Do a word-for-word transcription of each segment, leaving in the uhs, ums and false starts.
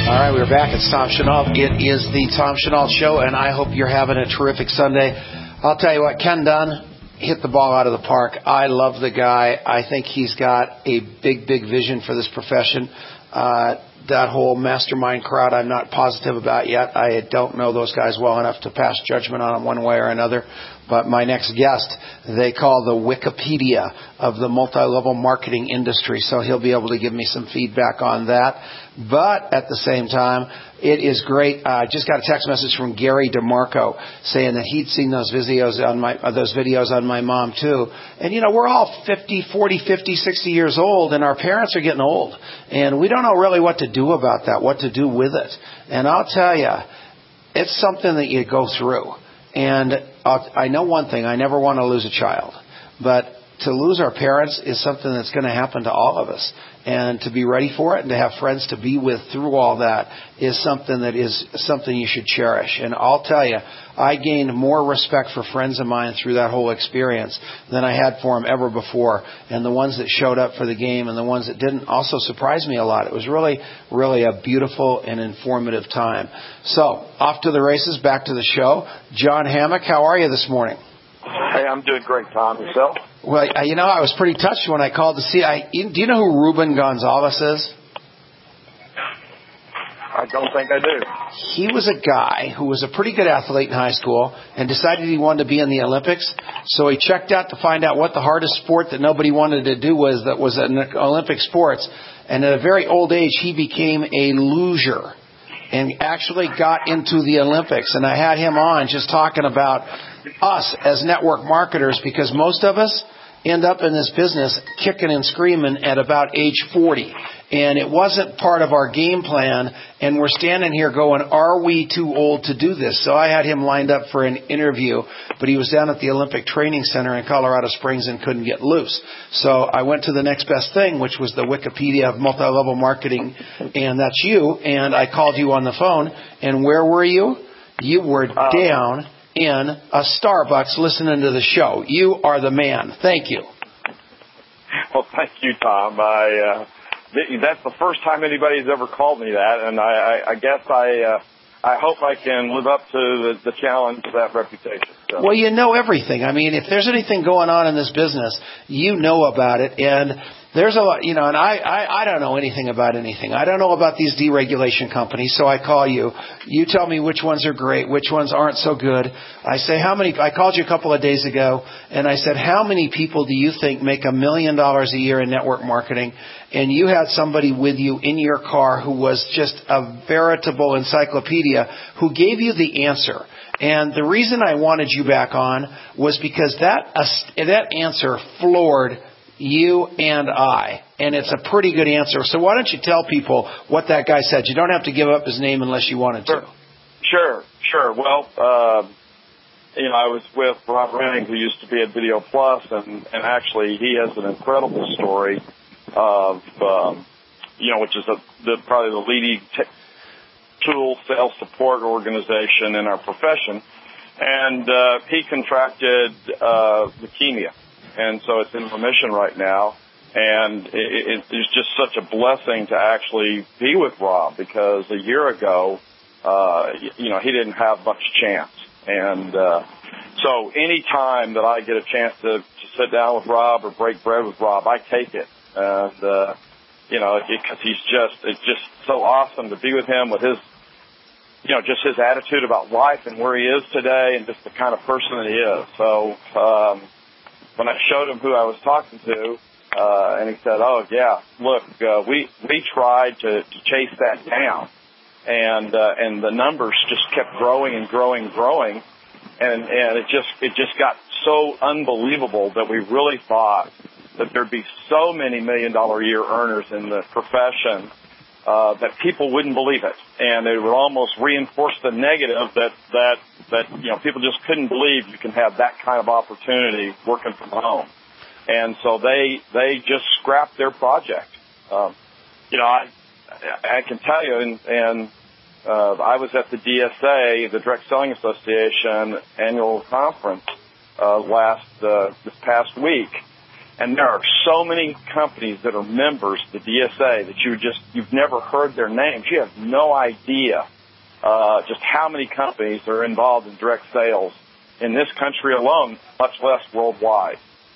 All right, we're back. It's Tom Chenault. It is the Tom Chenault Show, and I hope you're having a terrific Sunday. I'll tell you what, Ken Dunn hit the ball out of the park. I love the guy. I think he's got a big, big vision for this profession. Uh, that whole mastermind crowd, I'm not positive about yet. I don't know those guys well enough to pass judgment on them one way or another. But my next guest, they call the Wikipedia of the multi-level marketing industry. So he'll be able to give me some feedback on that. But at the same time, it is great. I uh, just got a text message from Gary DeMarco saying that he'd seen those videos on my uh, those videos on my mom too. And you know, we're all fifty, forty, fifty, sixty years old, and our parents are getting old, and we don't know really what to do about that, what to do with it. And I'll tell you, it's something that you go through. And I'll, I know one thing: I never want to lose a child, but to lose our parents is something that's going to happen to all of us. And to be ready for it and to have friends to be with through all that is something that is something you should cherish. And I'll tell you, I gained more respect for friends of mine through that whole experience than I had for them ever before. And the ones that showed up for the game and the ones that didn't also surprised me a lot. It was really, really a beautiful and informative time. So, off to the races, back to the show. John Hammock, how are you this morning? Hey, I'm doing great, Tom. Yourself? Well, you know, I was pretty touched when I called to see. I, do you know who Ruben Gonzalez is? I don't think I do. He was a guy who was a pretty good athlete in high school and decided he wanted to be in the Olympics. So he checked out to find out what the hardest sport that nobody wanted to do was that was an Olympic sports. And at a very old age, he became a loser and actually got into the Olympics. And I had him on just talking about us as network marketers, because most of us end up in this business kicking and screaming at about age forty. And it wasn't part of our game plan. And we're standing here going, are we too old to do this? So I had him lined up for an interview, but he was down at the Olympic Training Center in Colorado Springs and couldn't get loose. So I went to the next best thing, which was the Wikipedia of multi-level marketing. And that's you. And I called you on the phone. And where were you? You were down in a Starbucks listening to the show. You are the man. Thank you. Well, thank you, Tom. I, uh, th- that's the first time anybody's ever called me that, and I, I, I guess I uh, I hope I can live up to the, the challenge of that reputation. So. Well, you know everything. I mean, if there's anything going on in this business, you know about it, and there's a lot, you know, and I, I, I don't know anything about anything. I don't know about these deregulation companies, so I call you. You tell me which ones are great, which ones aren't so good. I say, how many, I called you a couple of days ago, and I said, how many people do you think make a million dollars a year in network marketing? And you had somebody with you in your car who was just a veritable encyclopedia who gave you the answer. And the reason I wanted you back on was because that, uh, that answer floored you and I, and it's a pretty good answer. So why don't you tell people what that guy said? You don't have to give up his name unless you wanted to. Sure, sure. Well, uh, you know, I was with Rob Renning, who used to be at Video Plus, and, and actually he has an incredible story of, um, you know, which is a, the, probably the leading te- tool sales support organization in our profession. And uh, he contracted uh, leukemia. And so it's in remission right now. And it, it, it's just such a blessing to actually be with Rob, because a year ago, uh, you know, he didn't have much chance. And uh, so any time that I get a chance to, to sit down with Rob or break bread with Rob, I take it. And, uh, you know, because he's just, it's just so awesome to be with him, with his, you know, just his attitude about life and where he is today, and just the kind of person that he is. So, um, when I showed him who I was talking to, uh, and he said, oh, yeah, look, uh, we, we tried to, to chase that down. And, uh, and the numbers just kept growing and growing and growing. And, and it just, it just got so unbelievable that we really thought that there'd be so many million dollar a year earners in the profession, uh, that people wouldn't believe it. And it would almost reinforce the negative that, that, that, you know, people just couldn't believe you can have that kind of opportunity working from home. And so they, they just scrapped their project. Um, you know, I, I can tell you, and, and, uh, I was at the D S A, the Direct Selling Association annual conference, uh, last, uh, this past week. And there are so many companies that are members of the D S A that you just, you've never heard their names. You have no idea uh, just how many companies are involved in direct sales in this country alone, much less worldwide.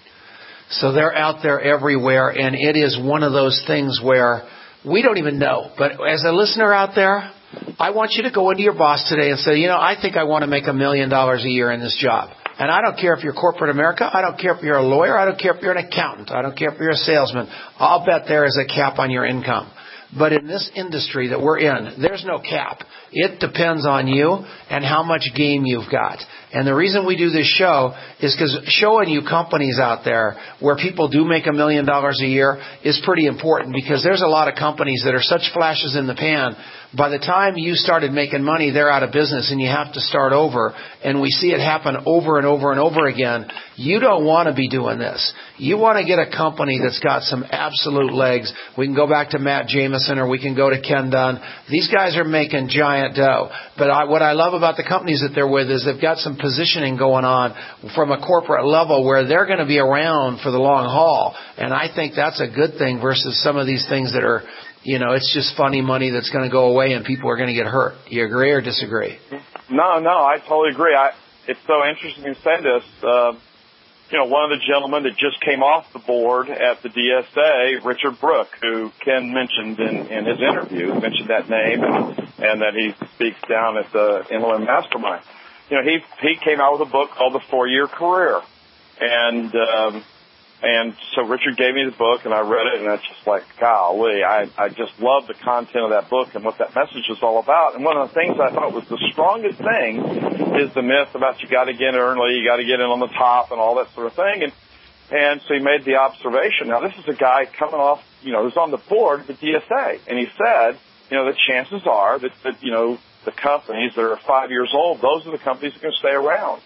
So they're out there everywhere, and it is one of those things where we don't even know. But as a listener out there, I want you to go into your boss today and say, you know, I think I want to make a million dollars a year in this job. And I don't care if you're corporate America. I don't care if you're a lawyer. I don't care if you're an accountant. I don't care if you're a salesman. I'll bet there is a cap on your income. But in this industry that we're in, there's no cap. It depends on you and how much game you've got. And the reason we do this show is because showing you companies out there where people do make a million dollars a year is pretty important, because there's a lot of companies that are such flashes in the pan. By the time you started making money, they're out of business and you have to start over. And we see it happen over and over and over again. You don't want to be doing this. You want to get a company that's got some absolute legs. We can go back to Matt Jameson, or we can go to Ken Dunn. These guys are making giant dough. But I, what I love about the companies that they're with is they've got some positioning going on from a corporate level where they're going to be around for the long haul. And I think that's a good thing versus some of these things that are, you know, it's just funny money that's going to go away and people are going to get hurt. You agree or disagree? No, no, I totally agree. I, it's so interesting you say this. Uh, you know, one of the gentlemen that just came off the board at the D S A, Richard Brooke, who Ken mentioned in, in his interview, mentioned that name, and, and that he speaks down at the Inland Mastermind. You know, he he came out with a book called The Four-Year Career. And um, and so Richard gave me the book, and I read it, and it's just like, golly, I, I just love the content of that book and what that message is all about. And one of the things I thought was the strongest thing is the myth about you got to get in early, you got to get in on the top, and all that sort of thing. And and so he made the observation. Now, this is a guy coming off, you know, who's on the board of the D S A, and he said, you know, the chances are that, that you know, the companies that are five years old, those are the companies that are going to stay around.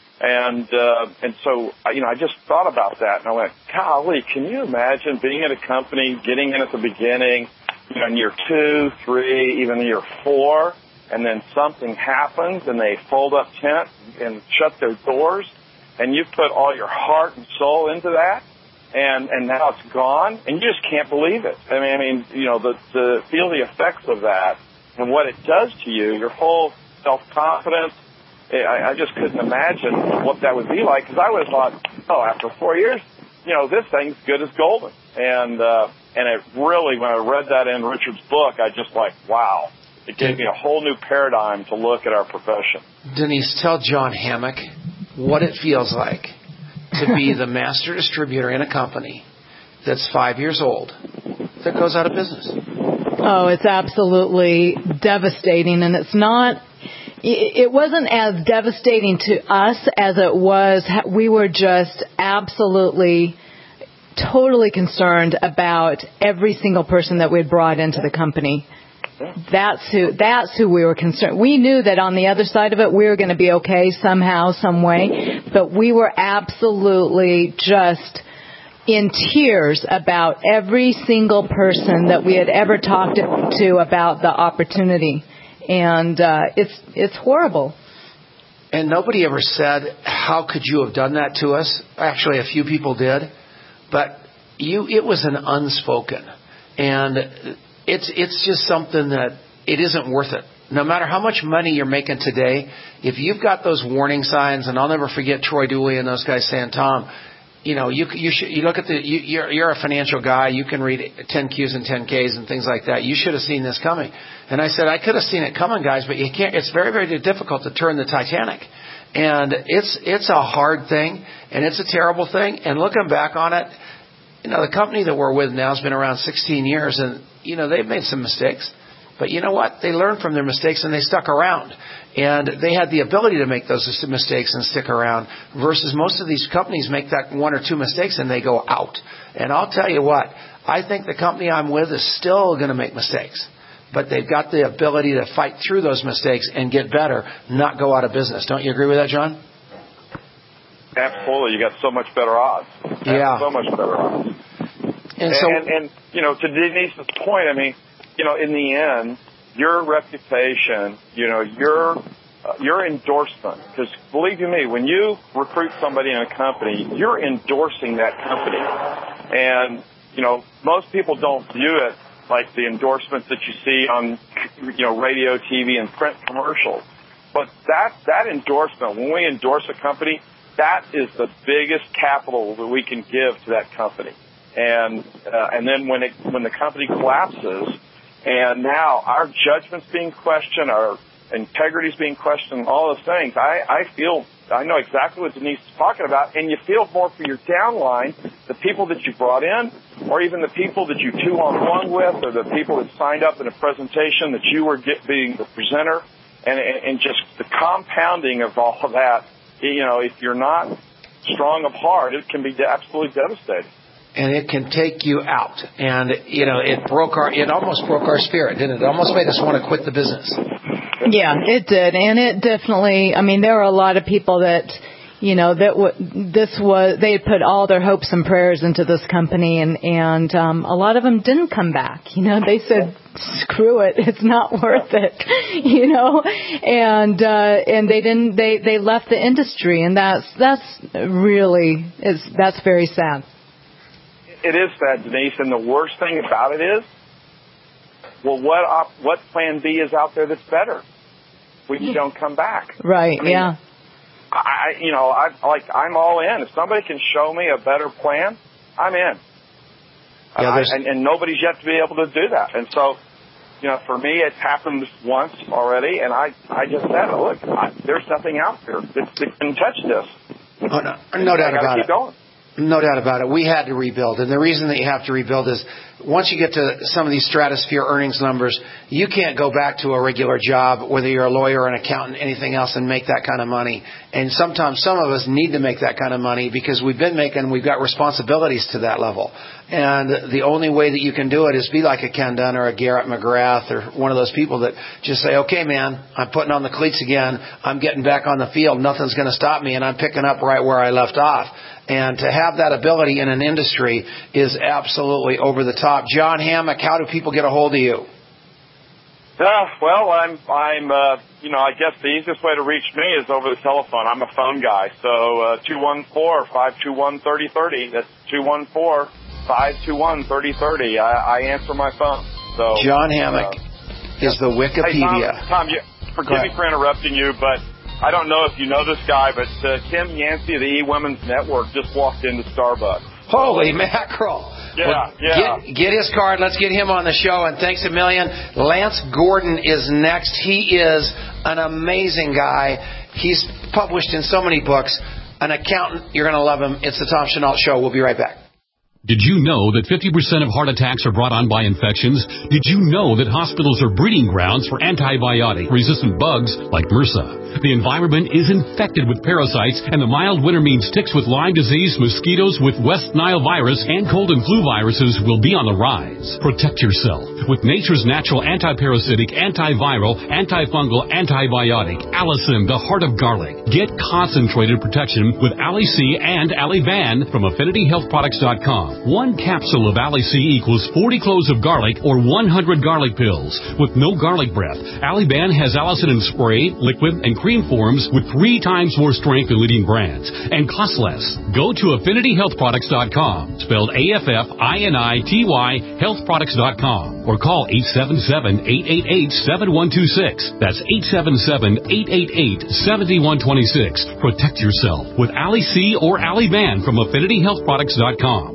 And uh, and so, you know, I just thought about that, and I went, golly, can you imagine being at a company, getting in at the beginning, you know, in year two, three, even year four, and then something happens, and they fold up tent and shut their doors, and you put all your heart and soul into that, and and now it's gone, and you just can't believe it. I mean, I mean, you know, the, to feel the effects of that and what it does to you, your whole self-confidence. I, I just couldn't imagine what that would be like, because I would have thought, oh, after four years, you know, this thing's good as golden. And uh, and it really, when I read that in Richard's book, I just like, wow. It gave me a whole new paradigm to look at our profession. Denise, tell John Hammock what it feels like to be the master distributor in a company that's five years old that goes out of business. Oh, it's absolutely devastating, and it's not... It wasn't as devastating to us as it was. We were just absolutely, totally concerned about every single person that we had brought into the company. That's who, that's who we were concerned. We knew that on the other side of it, we were going to be okay somehow, some way. But we were absolutely just in tears about every single person that we had ever talked to about the opportunity. And uh, it's it's horrible. And nobody ever said, how could you have done that to us? Actually, a few people did. But you, it was an unspoken. And it's it's just something that it isn't worth it. No matter how much money you're making today, if you've got those warning signs, and I'll never forget Troy Dooley and those guys saying, Tom, you know, you you should you look at the you, you're you're a financial guy. You can read ten Qs and ten Ks and things like that. You should have seen this coming. And I said, I could have seen it coming, guys, but you can't. It's very very difficult to turn the Titanic, and it's it's a hard thing, and it's a terrible thing. And looking back on it, you know, the company that we're with now has been around sixteen years, and you know they've made some mistakes. But you know what? They learned from their mistakes and they stuck around. And they had the ability to make those mistakes and stick around, versus most of these companies make that one or two mistakes and they go out. And I'll tell you what, I think the company I'm with is still going to make mistakes. But they've got the ability to fight through those mistakes and get better, not go out of business. Don't you agree with that, John? Absolutely. You got so much better odds. Yeah. So much better odds. And, so, and, and, you know, to Denise's point, I mean, you know, in the end, your reputation, you know, your your endorsement, because believe you me, when you recruit somebody in a company, you're endorsing that company. And, you know, most people don't view it like the endorsements that you see on, you know, radio, T V, and print commercials. But that, that endorsement, when we endorse a company, that is the biggest capital that we can give to that company. And, uh, and then when it, when the company collapses, and now our judgment's being questioned, our integrity's being questioned, all those things, I, I feel, I know exactly what Denise is talking about, and you feel more for your downline, the people that you brought in, or even the people that you two-on-one with, or the people that signed up in a presentation that you were get, being the presenter, and, and just the compounding of all of that. You know, if you're not strong of heart, it can be absolutely devastating. And it can take you out. And, you know, it broke our, it almost broke our spirit, didn't it? It almost made us want to quit the business. Yeah, it did. And it definitely, I mean, there were a lot of people that, you know, that w- this was, they had put all their hopes and prayers into this company, and, and um, a lot of them didn't come back. You know, they said, screw it, it's not worth it, you know, and, uh, and they didn't, they, they left the industry, and that's, that's really, is, that's very sad. It is sad, Denise, and the worst thing about it is, well, what op- what plan B is out there that's better when you don't come back? Right, I mean, yeah. I, you know, I like I'm all in. If somebody can show me a better plan, I'm in. Yeah, I, and, and nobody's yet to be able to do that. And so, you know, for me, it's happened once already, and I, I just said, look, I, there's nothing out there that, that can touch this. Oh, no, no doubt about keep it. Going. No doubt about it. We had to rebuild. And the reason that you have to rebuild is once you get to some of these stratosphere earnings numbers, you can't go back to a regular job, whether you're a lawyer, an accountant, anything else, and make that kind of money. And sometimes some of us need to make that kind of money because we've been making, we've got responsibilities to that level. And the only way that you can do it is be like a Ken Dunn or a Garrett McGrath or one of those people that just say, okay, man, I'm putting on the cleats again. I'm getting back on the field. Nothing's going to stop me. And I'm picking up right where I left off. And to have that ability in an industry is absolutely over the top. John Hammock, how do people get a hold of you? Uh, well, I'm, I'm, uh, you know, I guess the easiest way to reach me is over the telephone. I'm a phone guy. So, uh, two one four, five two one, three oh three oh. That's two one four, five two one, three oh three oh. I, I answer my phone. So John Hammock uh, is the Wikipedia. Hey, Tom, Tom you, forgive me for interrupting you, but I don't know if you know this guy, but uh, Kim Yancey of the E-Women's Network just walked into Starbucks. Holy mackerel. Yeah, well, yeah. Get, get his card. Let's get him on the show. And thanks a million. Lance Gordon is next. He is an amazing guy. He's published in so many books. An accountant. You're going to love him. It's the Tom Chenault Show. We'll be right back. Did you know that fifty percent of heart attacks are brought on by infections? Did you know that hospitals are breeding grounds for antibiotic-resistant bugs like MRSA? The environment is infected with parasites, and the mild winter means ticks with Lyme disease, mosquitoes with West Nile virus, and cold and flu viruses will be on the rise. Protect yourself with nature's natural antiparasitic, antiviral, antifungal, antibiotic, Allison, the heart of garlic. Get concentrated protection with Ali-C and Ali-Ban from Affinity Health Products dot com. One capsule of Ali-C equals forty cloves of garlic or one hundred garlic pills. With no garlic breath, Ali-Ban has Allison in spray, liquid, and cream forms with three times more strength than leading brands. And cost less. Go to Affinity Health Products dot com, spelled A F F I N I T Y, Health Products dot com, or call eight seven seven, eight eight eight, seven one two six. That's eight seven seven, eight eight eight, seven one two six. Protect yourself with Ali-C or Ali-Ban from Affinity Health Products dot com.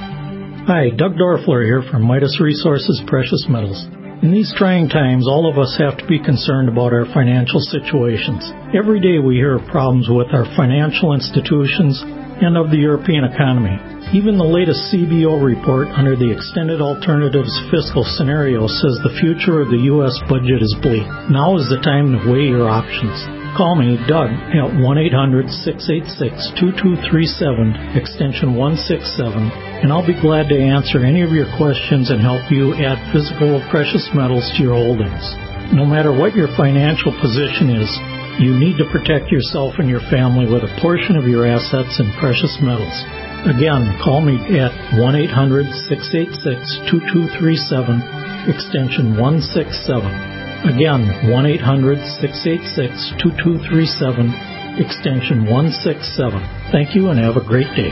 Hi, Doug Dorfler here from Midas Resources Precious Metals. In these trying times, all of us have to be concerned about our financial situations. Every day we hear of problems with our financial institutions and of the European economy. Even the latest C B O report under the Extended Alternatives Fiscal Scenario says the future of the U S budget is bleak. Now is the time to weigh your options. Call me, Doug, at one eight hundred, six eight six, two two three seven, extension one six seven, and I'll be glad to answer any of your questions and help you add physical precious metals to your holdings. No matter what your financial position is, you need to protect yourself and your family with a portion of your assets in precious metals. Again, call me at one eight hundred, six eight six, two two three seven, extension one six seven. Again, one eight hundred, six eight six, two two three seven, extension one six seven. Thank you and have a great day.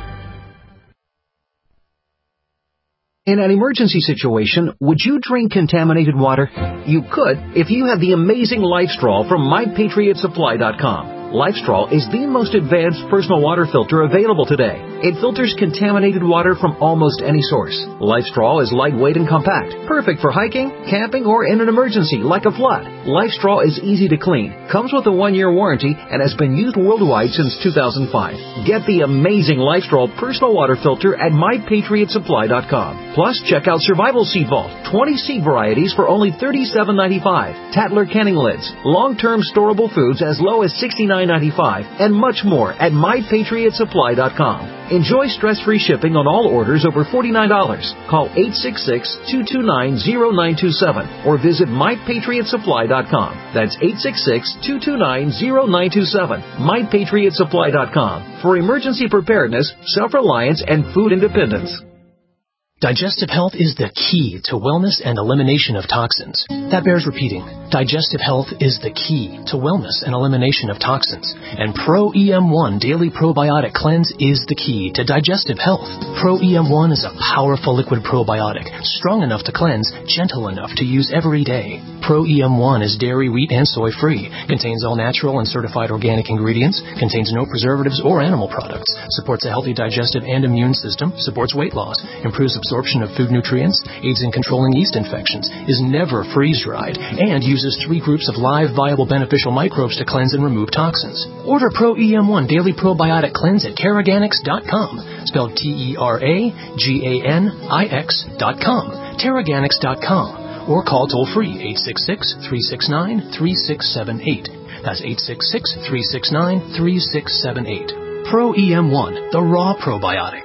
In an emergency situation, would you drink contaminated water? You could if you had the amazing LifeStraw from my patriot supply dot com. LifeStraw is the most advanced personal water filter available today. It filters contaminated water from almost any source. LifeStraw is lightweight and compact, perfect for hiking, camping, or in an emergency like a flood. LifeStraw is easy to clean, comes with a one-year warranty, and has been used worldwide since two thousand five. Get the amazing LifeStraw personal water filter at my patriot supply dot com. Plus, check out Survival Seed Vault, twenty seed varieties for only thirty-seven ninety-five. Tattler canning lids, long-term storable foods as low as sixty-nine ninety-five, and much more at my patriot supply dot com. Enjoy stress-free shipping on all orders over forty-nine dollars. Call eight six six, two two nine, zero nine two seven or visit my patriot supply dot com. That's eight six six, two two nine, zero nine two seven. my patriot supply dot com for emergency preparedness, self-reliance, and food independence. Digestive health is the key to wellness and elimination of toxins. That bears repeating. Digestive health is the key to wellness and elimination of toxins. And Pro E M one Daily Probiotic Cleanse is the key to digestive health. Pro E M one is a powerful liquid probiotic, strong enough to cleanse, gentle enough to use every day. Pro E M one is dairy, wheat, and soy-free, contains all natural and certified organic ingredients, contains no preservatives or animal products, supports a healthy digestive and immune system, supports weight loss, improves absorption of food nutrients, aids in controlling yeast infections, is never freeze-dried, and uses three groups of live, viable, beneficial microbes to cleanse and remove toxins. Order Pro E M one Daily Probiotic Cleanse at Teraganix dot com, spelled T E R A G A N I X dot com, Teraganix dot com, or call toll-free eight six six, three six nine, three six seven eight. That's eight six six, three six nine, three six seven eight. Pro E M one, the raw probiotic.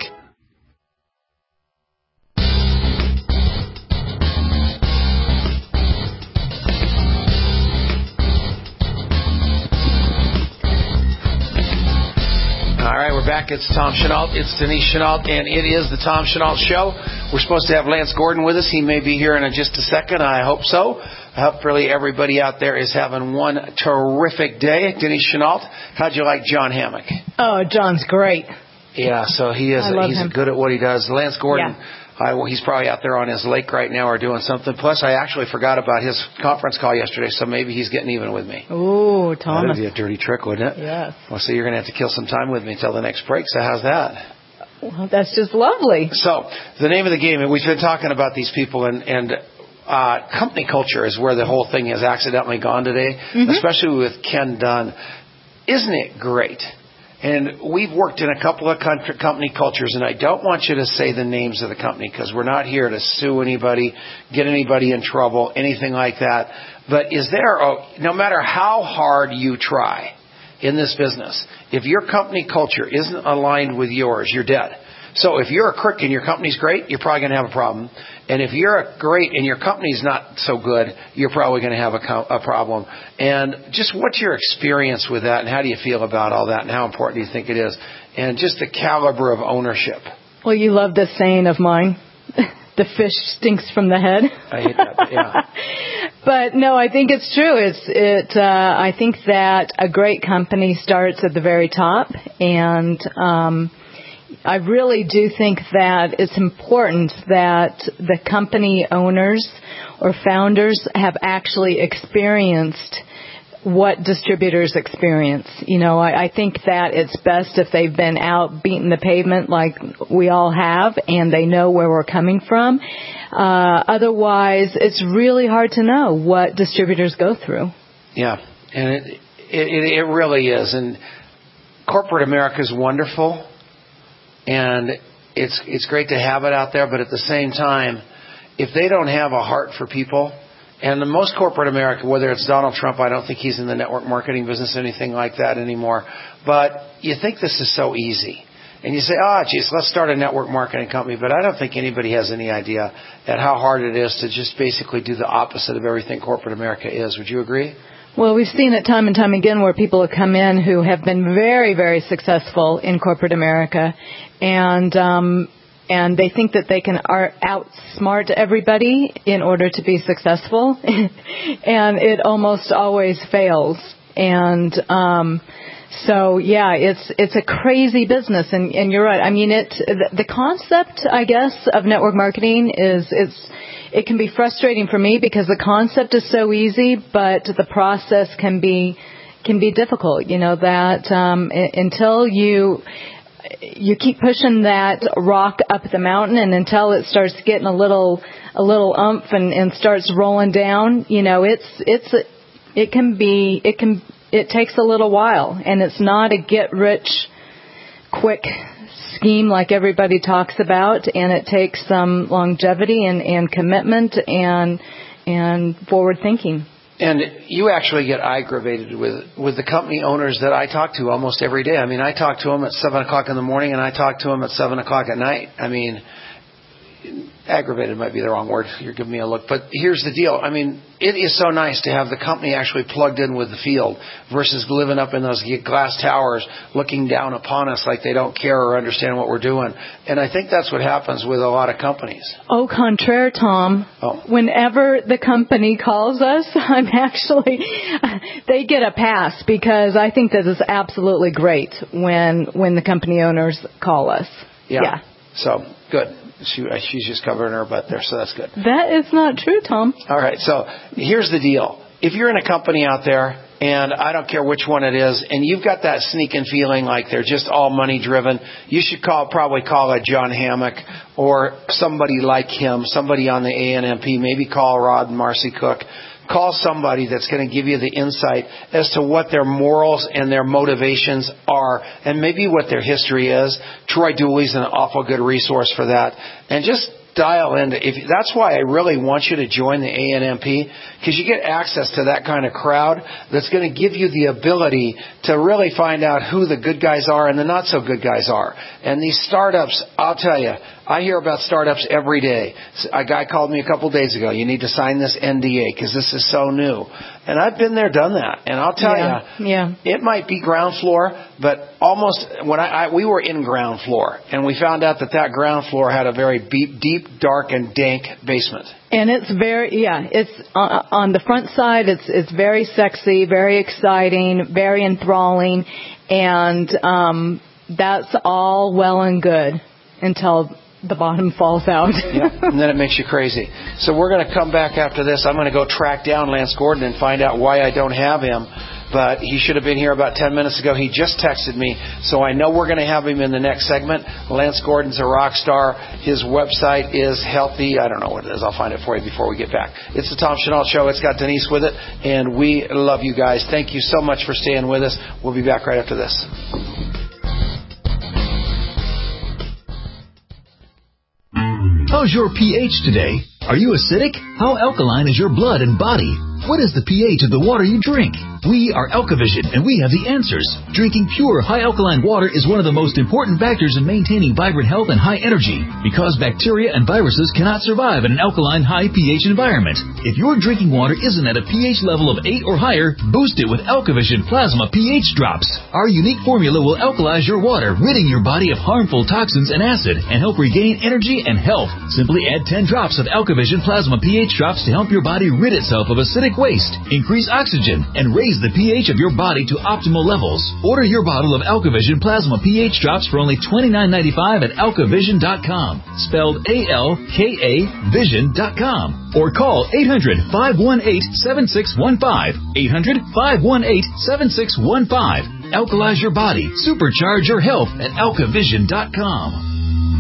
All right, we're back. It's Tom Chenault. It's Denise Chenault, and it is the Tom Chenault Show. We're supposed to have Lance Gordon with us. He may be here in just a second. I hope so. I hope really everybody out there is having one terrific day. Denise Chenault, how'd you like John Hammock? Oh, John's great. Yeah, so he is. I love He's him. good at what he does. Lance Gordon. Yeah. I, well, he's probably out there on his lake right now or doing something. Plus, I actually forgot about his conference call yesterday, so maybe he's getting even with me. Ooh, Thomas. That would be a dirty trick, wouldn't it? Yes. Well, so you're going to have to kill some time with me until the next break, so how's that? Well, that's just lovely. So, the name of the game, and we've been talking about these people, and, and uh, company culture is where the whole thing has accidentally gone today, mm-hmm. especially with Ken Dunn. Isn't it great? And we've worked in a couple of company cultures, and I don't want you to say the names of the company because we're not here to sue anybody, get anybody in trouble, anything like that. But is there, a, no matter how hard you try in this business, if your company culture isn't aligned with yours, you're dead. So if you're a crook and your company's great, you're probably going to have a problem. And if you're a great and your company's not so good, you're probably going to have a, co- a problem. And just what's your experience with that, and how do you feel about all that, and how important do you think it is? And just the caliber of ownership. Well, you love this saying of mine, the fish stinks from the head. I hate that, but yeah. But no, I think it's true. It's it. Uh, I think that a great company starts at the very top, and um, I really do think that it's important that the company owners or founders have actually experienced what distributors experience. You know, I, I think that it's best if they've been out beating the pavement like we all have, and they know where we're coming from. Uh, otherwise, it's really hard to know what distributors go through. Yeah, and it it, it really is. And corporate America is wonderful, and it's it's great to have it out there. But at the same time, if they don't have a heart for people, and the most corporate America, whether it's Donald Trump, I don't think he's in the network marketing business or anything like that anymore. But you think this is so easy. And you say, oh, geez, let's start a network marketing company. But I don't think anybody has any idea at how hard it is to just basically do the opposite of everything corporate America is. Would you agree? Well, we've seen it time and time again where people have come in who have been very, very successful in corporate America. And um, and they think that they can outsmart everybody in order to be successful, and it almost always fails. And um, so, yeah, it's it's a crazy business, and, and you're right. I mean, it the concept, I guess, of network marketing is it's it can be frustrating for me because the concept is so easy, but the process can be can be difficult. You know that um, until you. You keep pushing that rock up the mountain, and until it starts getting a little, a little umph and, and starts rolling down, you know, it's, it's, it can be, it can, it takes a little while, and it's not a get rich quick scheme like everybody talks about, and it takes some longevity and, and commitment and, and forward thinking. And you actually get aggravated with with the company owners that I talk to almost every day. I mean, I talk to them at seven o'clock in the morning, and I talk to them at seven o'clock at night. I mean, aggravated might be the wrong word. You're giving me a look. But here's the deal. I mean, it is so nice to have the company actually plugged in with the field versus living up in those glass towers looking down upon us like they don't care or understand what we're doing. And I think that's what happens with a lot of companies. Au contraire, Tom. Oh. Whenever the company calls us, I'm actually, they get a pass because I think that is absolutely great when when the company owners call us. Yeah. yeah. So, good. She, she's just covering her butt there, so that's good. That is not true, Tom. All right, so here's the deal. If you're in a company out there, and I don't care which one it is, and you've got that sneaking feeling like they're just all money driven, you should call probably call a John Hammock or somebody like him, somebody on the A N M P, maybe call Rod and Marcy Cook. Call somebody that's going to give you the insight as to what their morals and their motivations are and maybe what their history is. Troy Dooley's an awful good resource for that. And just dial into if that's why I really want you to join the A N M P, because you get access to that kind of crowd that's going to give you the ability to really find out who the good guys are and the not so good guys are. And these startups, I'll tell you, I hear about startups every day. A guy called me a couple days ago. You need to sign this N D A because this is so new. And I've been there, done that. And I'll tell yeah, you, yeah. it might be ground floor, but almost when I, I we were in ground floor, and we found out that that ground floor had a very deep, deep, dark, and dank basement. And it's very, yeah, it's uh, on the front side. It's it's very sexy, very exciting, very enthralling, and um, that's all well and good until the bottom falls out. Yeah, and then it makes you crazy. So we're going to come back after this. I'm going to go track down Lance Gordon and find out why I don't have him. But he should have been here about ten minutes ago. He just texted me, so I know we're going to have him in the next segment. Lance Gordon's a rock star. His website is healthy. I don't know what it is. I'll find it for you before we get back. It's the Tom Chenault Show. It's got Denise with it, and we love you guys. Thank you so much for staying with us. We'll be back right after this. How's your pH today? Are you acidic? How alkaline is your blood and body? What is the pH of the water you drink? We are Alkavision, and we have the answers. Drinking pure, high-alkaline water is one of the most important factors in maintaining vibrant health and high energy, because bacteria and viruses cannot survive in an alkaline, high pH environment. If your drinking water isn't at a pH level of eight or higher, boost it with Alkavision Plasma pH Drops. Our unique formula will alkalize your water, ridding your body of harmful toxins and acid, and help regain energy and health. Simply add ten drops of Alkavision Plasma pH Drops to help your body rid itself of acidic waste, increase oxygen, and raise the pH of your body to optimal levels. Order your bottle of Alkavision Plasma pH Drops for only twenty-nine ninety-five at alkavision dot com, spelled A L K A vision dot com, or call eight hundred, five one eight, seven six one five, eight hundred, five one eight, seven six one five. Alkalize your body, supercharge your health at alkavision dot com.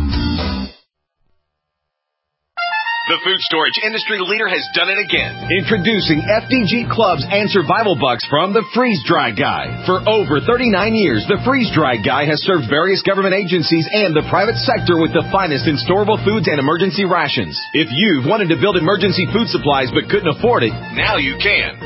The food storage industry leader has done it again. Introducing F D G Clubs and Survival Bucks from the Freeze Dry Guy. For over thirty-nine years, the Freeze Dry Guy has served various government agencies and the private sector with the finest in storable foods and emergency rations. If you've wanted to build emergency food supplies but couldn't afford it, now you can.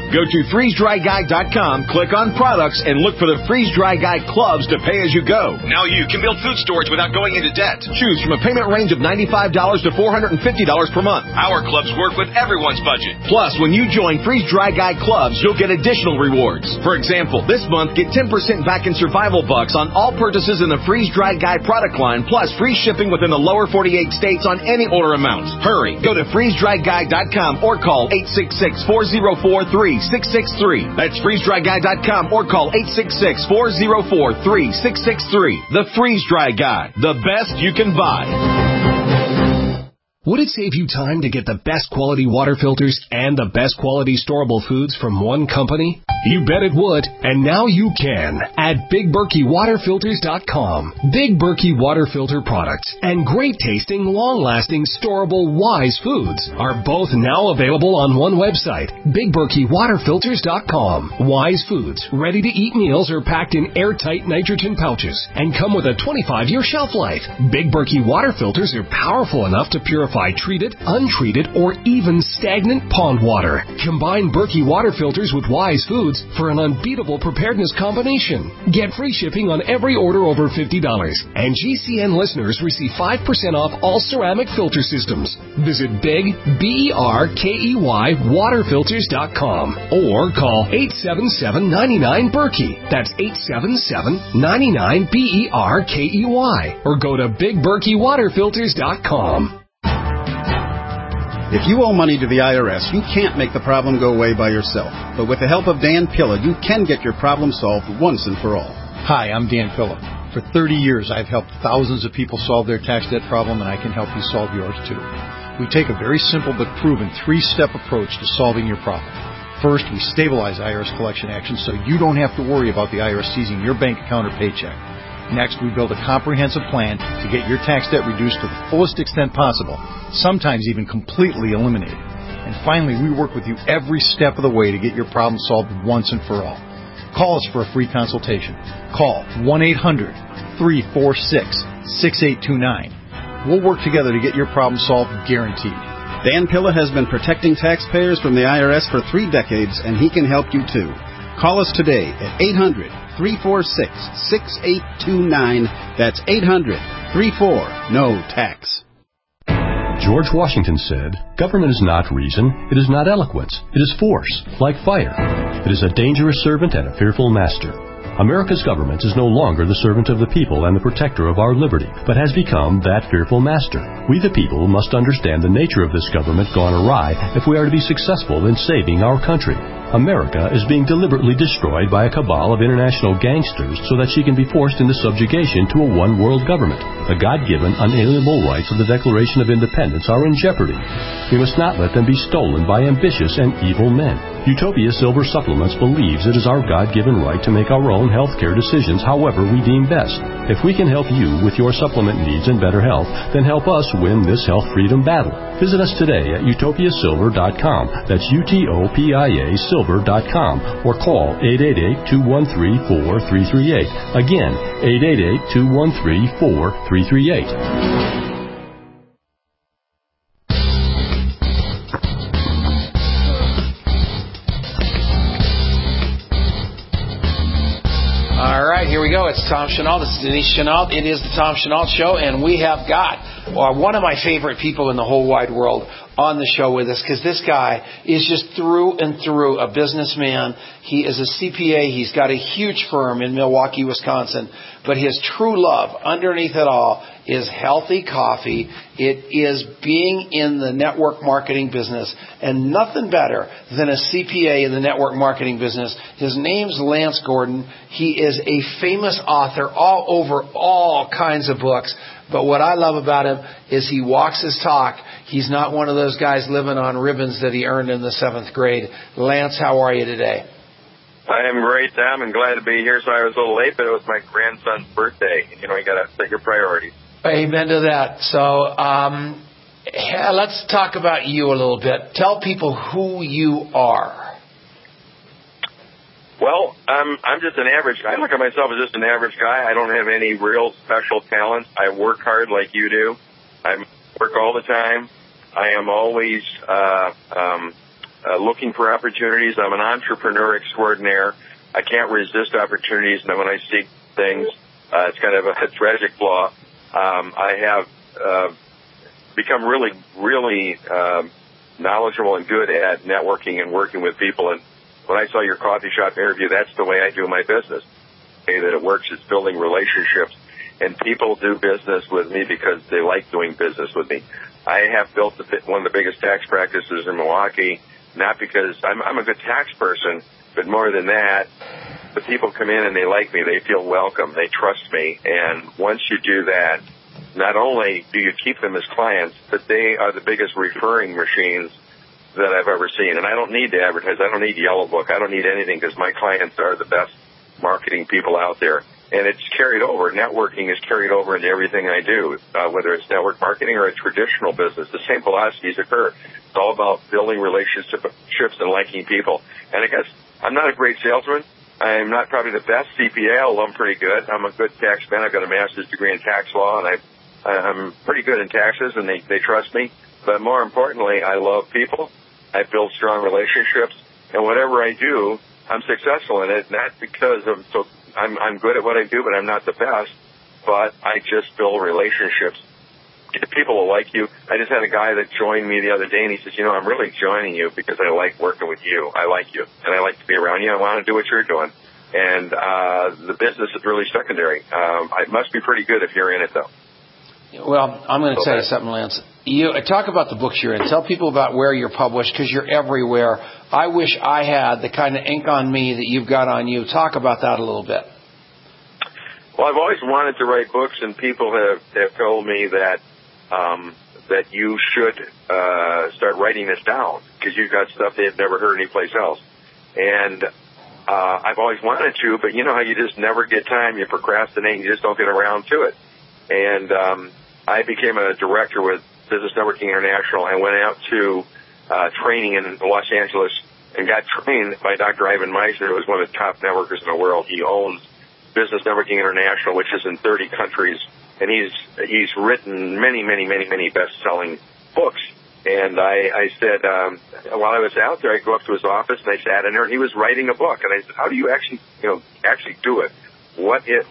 Go to freeze dry guy dot com, click on products, and look for the Freeze Dry Guy clubs to pay as you go. Now you can build food storage without going into debt. Choose from a payment range of ninety-five dollars to four hundred fifty dollars per month. Our clubs work with everyone's budget. Plus, when you join Freeze Dry Guy clubs, you'll get additional rewards. For example, this month, get ten percent back in survival bucks on all purchases in the Freeze Dry Guy product line, plus free shipping within the lower forty-eight states on any order amount. Hurry, go to freeze dry guy dot com or call eight six six, four zero four, three six six three. That's freeze dry guy dot com or call eight six six, four zero four, three six six three. The Freeze Dry Guy, the best you can buy. Would it save you time to get the best quality water filters and the best quality storable foods from one company? You bet it would, and now you can at Big Berkey Water Filters dot com. Big Berkey Water Filter products and great tasting, long-lasting, storable Wise foods are both now available on one website, Big Berkey Water Filters dot com. Wise foods, ready-to-eat meals are packed in airtight nitrogen pouches and come with a twenty-five year shelf life. Big Berkey Water Filters are powerful enough to purify treated, untreated, or even stagnant pond water. Combine Berkey Water Filters with Wise foods for an unbeatable preparedness combination. Get free shipping on every order over fifty dollars. And G C N listeners receive five percent off all ceramic filter systems. Visit Big, B E R K E Y, Water Filters dot com or call eight seven seven, nine nine, Berkey. That's eight seven seven, nine nine, B E R K E Y. Or go to Big Berkey Water Filters dot com. If you owe money to the I R S, you can't make the problem go away by yourself. But with the help of Dan Pilla, you can get your problem solved once and for all. Hi, I'm Dan Pilla. For thirty years, I've helped thousands of people solve their tax debt problem, and I can help you solve yours too. We take a very simple but proven three-step approach to solving your problem. First, we stabilize I R S collection actions so you don't have to worry about the I R S seizing your bank account or paycheck. Next, we build a comprehensive plan to get your tax debt reduced to the fullest extent possible, sometimes even completely eliminated. And finally, we work with you every step of the way to get your problem solved once and for all. Call us for a free consultation. Call one eight hundred, three four six, six eight two nine. We'll work together to get your problem solved, guaranteed. Dan Pilla has been protecting taxpayers from the I R S for three decades, and he can help you too. Call us today at eight hundred, three four six, six eight two nine. That's eight hundred, three four, N O tax. George Washington said, "Government is not reason, it is not eloquence, it is force, like fire. It is a dangerous servant and a fearful master." America's government is no longer the servant of the people and the protector of our liberty, but has become that fearful master. We the people must understand the nature of this government gone awry if we are to be successful in saving our country. America is being deliberately destroyed by a cabal of international gangsters so that she can be forced into subjugation to a one-world government. The God-given, unalienable rights of the Declaration of Independence are in jeopardy. We must not let them be stolen by ambitious and evil men. Utopia Silver Supplements believes it is our God-given right to make our own health care decisions however we deem best. If we can help you with your supplement needs and better health, then help us win this health freedom battle. Visit us today at utopia silver dot com. That's U T O P I A silver dot com or call eight eight eight, two one three, four three three eight. Again, eight eight eight, two one three, four three three eight. Here we go. It's Tom Chenault. This is Denise Chenault. It is the Tom Chenault Show, and we have got uh, one of my favorite people in the whole wide world on the show with us, because this guy is just through and through a businessman. He is a C P A. He's got a huge firm in Milwaukee, Wisconsin, but his true love underneath it all is healthy coffee. It is being in the network marketing business, and nothing better than a C P A in the network marketing business. His name's Lance Gordon. He is a famous author all over all kinds of books. But what I love about him is he walks his talk. He's not one of those guys living on ribbons that he earned in the seventh grade. Lance, how are you today? I am great, Tom, and glad to be here. So I was a little late, but it was my grandson's birthday. You know, you got to set your priorities. Amen to that. So um, yeah, let's talk about you a little bit. Tell people who you are. Well, I'm I'm just an average guy. I look at myself as just an average guy. I don't have any real special talents. I work hard like you do. I work all the time. I am always uh, um, uh, looking for opportunities. I'm an entrepreneur extraordinaire. I can't resist opportunities, and when I see things, uh, it's kind of a, a tragic flaw. Um, I have uh, become really, really um, knowledgeable and good at networking and working with people. And when I saw your coffee shop interview, that's the way I do my business. The way that it works is building relationships, and people do business with me because they like doing business with me. I have built the, one of the biggest tax practices in Milwaukee, not because I'm, I'm a good tax person, but more than that, the people come in and they like me. They feel welcome. They trust me. And once you do that, not only do you keep them as clients, but they are the biggest referring machines that I've ever seen. And I don't need to advertise. I don't need Yellow Book. I don't need anything because my clients are the best marketing people out there. And it's carried over. Networking is carried over into everything I do, uh, whether it's network marketing or a traditional business. The same philosophies occur. It's all about building relationships and liking people. And I guess I'm not a great salesman. I'm not probably the best C P A, although I'm pretty good. I'm a good taxman. I've got a master's degree in tax law, and I, I'm pretty good in taxes, and they, they trust me. But more importantly, I love people. I build strong relationships. And whatever I do, I'm successful in it, not because I'm so I'm, I'm good at what I do, but I'm not the best. But I just build relationships. People will like you. I just had a guy that joined me the other day, and he says, you know, I'm really joining you because I like working with you. I like you, and I like to be around you. I want to do what you're doing. And uh, the business is really secondary. Um, it must be pretty good if you're in it, though. Well, I'm going to tell you something, Lance. You talk about the books you're in. Tell people about where you're published because you're everywhere. I wish I had the kind of ink on me that you've got on you. Talk about that a little bit. Well, I've always wanted to write books, and people have, have told me that um, that you should uh, start writing this down because you've got stuff they've never heard anyplace else. And uh, I've always wanted to, but you know how you just never get time. You procrastinate, and you just don't get around to it. And um, I became a director with Business Networking International and went out to uh, training in Los Angeles and got trained by Doctor Ivan Meisner, who is one of the top networkers in the world. He owns Business Networking International, which is in thirty countries, and he's he's written many, many, many, many best-selling books. And I, I said, um, while I was out there, I go up to his office and I sat in there, and he was writing a book. And I said, how do you actually, you know, actually do it? What it?